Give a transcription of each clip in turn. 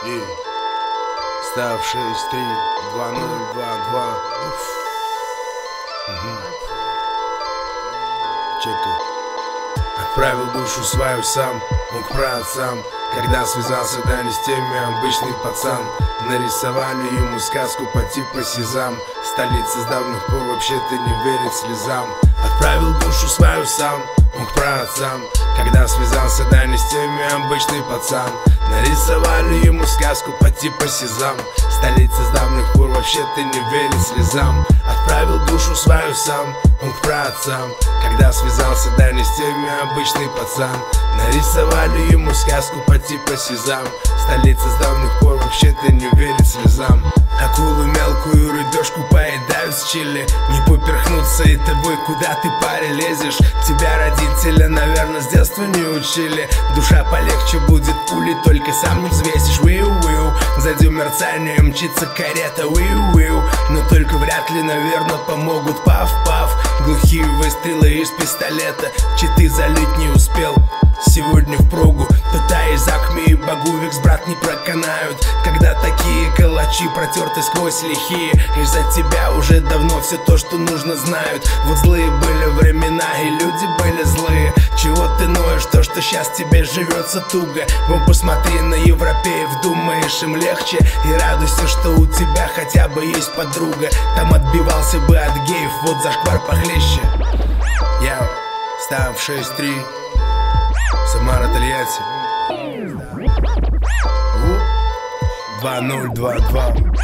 И став 6-3, 2-0, 2-2. Чекай. Отправил душу свою сам, мог праотцам. Когда связался, да не с теми, обычный пацан. Нарисовали ему сказку по типу Сезам. Столица с давних пор вообще-то не верит слезам. Отправил душу свою сам, мог праотцам. Когда связался, да не с теми, обычный пацан. Нарисовали ему сказку по типу Сезам. Столица с давних пор вообще-то не верит слезам. Отправил душу свою сам, мог праотцам. Когда связался, да не с теми, обычный пацан. Нарисовали ему сказку по типу Сезам. Столица с давних пор вообще-то не верит слезам. Акулу мелкую рыбешку поедают с чили. Не поперхнуться и тобой, куда ты, паре, лезешь. Тебя родители, наверное, с детства не учили. Душа полегче будет пули, только сам не взвесишь. Уиу-уиу, сзади мерцание мчится карета. Уиу-уиу, но только вряд ли, наверное, помогут. Пав-пав, глухие выстрелы из пистолета. Читы залить не успел сегодня в прогу. Туда Изак, и Багувикс, брат, не проканают. Когда такие калачи протерты сквозь лихие. Из-за тебя уже давно все то, что нужно, знают. Вот злые были времена, и люди были злые. Чего ты ноешь, то, что сейчас тебе живется туго. Вон посмотри на европеев, думаешь, им легче. И радуйся, что у тебя хотя бы есть подруга. Там отбивался бы от геев, вот зашквар похлеще. Я став 6-3, Самара, Тольятти. 2-0, 2-2.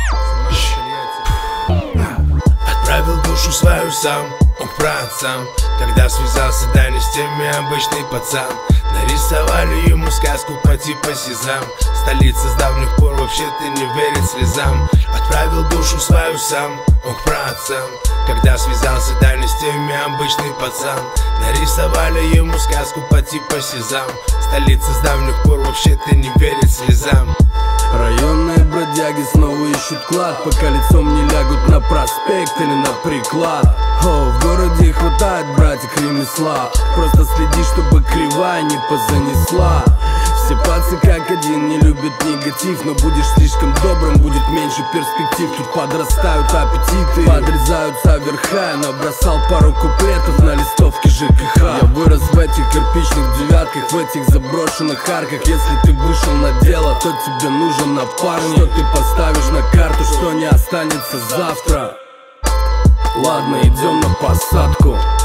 Отправил душу свою сам, мог праотцам. Когда связался, да не с теми, обычный пацан. Нарисовали ему сказку по типу Сезам. Столица с давних пор вообще-то не верит слезам. Отправил душу свою сам, мог праотцам. Когда связался, да не с теми, обычный пацан. Нарисовали ему сказку по типу Сезам. Столица с давних пор вообще-то не верит слезам. Районные бродяги снова ищут клад, пока лицом не лягут на проспект или на приклад. О, в городе хватает, братьев, ремесла. Просто следи, чтобы кривая не позанесла. Все пацы как один не любят негатив. Но будешь слишком добрым, будет меньше перспектив. Тут подрастают аппетиты, подрезаются верха. Я набросал пару куплетов на листовке ЖКХ. Я вырос в этих кирпичных девятках, в этих заброшенных арках. Если ты вышел на дело, то тебе нужен напарник. Что ты поставишь на карту, что не останется завтра. Ладно, идем на посадку.